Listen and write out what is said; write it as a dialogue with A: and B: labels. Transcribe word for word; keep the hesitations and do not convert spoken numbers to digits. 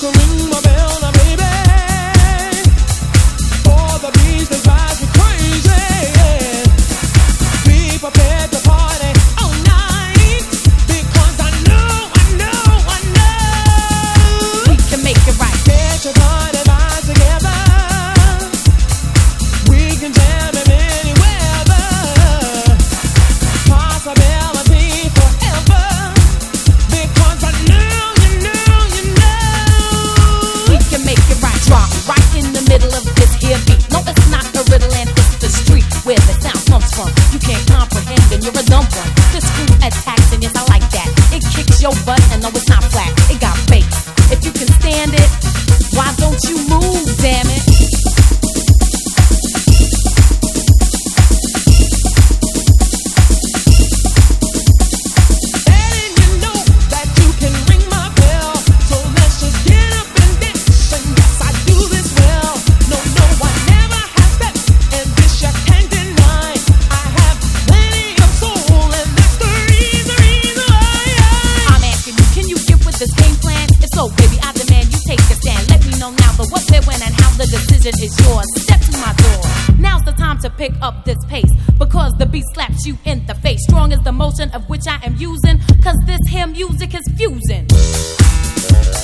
A: your butt, and no, it's not flat, it got bass. If you can stand it, why don't you move, damn it? Is yours. Step to my door. Now's the time to pick up this pace, because the beat slaps you in the face. Strong is the motion of which I am using, cause this here music is fusing.